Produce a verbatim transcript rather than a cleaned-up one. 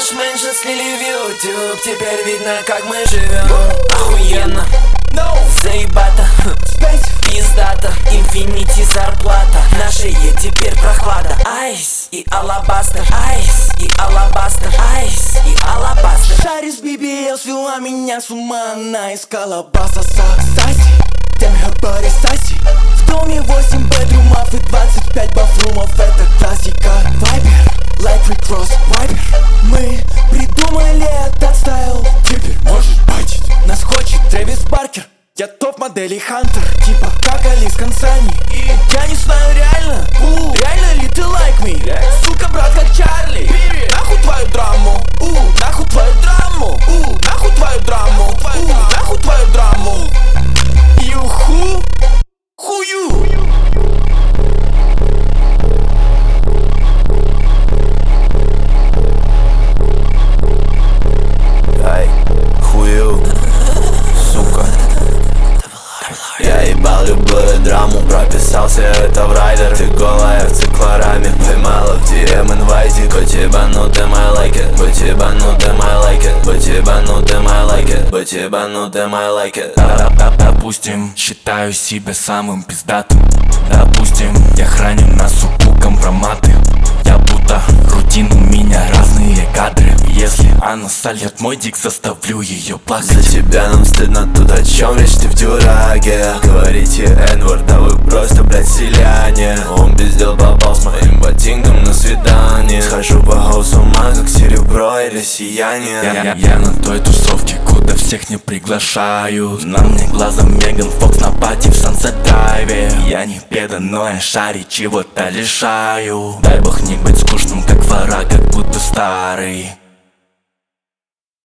наш меньше слили в YouTube. Теперь видно, как мы живем. Охуенно, заебато, пиздата, инфинити зарплата. На шее теперь прохлада. Айс и алабастер, айс и алабастер, айс и алабастер. Шарис би би эл свела меня с ума. Она искала баса Саси, тем her Саси. В доме восемь бедрумов и двадцать пять бафрумов. Это классика. Вайбер, like we cross Вайбер. Мы придумали этот стайл. Теперь можешь бачить. Нас хочет Трэвис Баркер. Я топ-модели Хантер, типа как Алис Консани. И я не знаю реально, у, реально ли ты like me? Сука, брат, как Чарли. Нахуй твою драму, у, нахуй твою драму, у, нахуй твою драму, у, нахуй твою драму. Юху, хую. Ай, хую, сука. Я ебал любую драму, прописался это в райдер. Ты голая в циклораме, поймала в ди эм инвайте. Будь ебанутым, I like it. Будь ебанутым, I like it. Будь ебанутым, I like it. Будь ебанутым, I like it. Допустим, считаю себя самым пиздатым. Допустим, я храню на суку компроматы. Я будто рутин, у меня разные кадры. Если она сольет мой дик, заставлю ее плакать. За тебя нам стыдно, тут о чем речь, ты в дюраге. Говорите N-word, да вы просто, блядь, селяне. Он без дел попал с моим ботинком на свидание. Схожу по хаусу ума, как серебро или сияние. Я, я, я на той тусовке, куда всех не приглашают. На мне глазом Меган Фокс на пати в Сансет Драйве. Я не педа, но я шаре чего-то лишаю. Дай бог не быть скучным, как вора, как будто старый.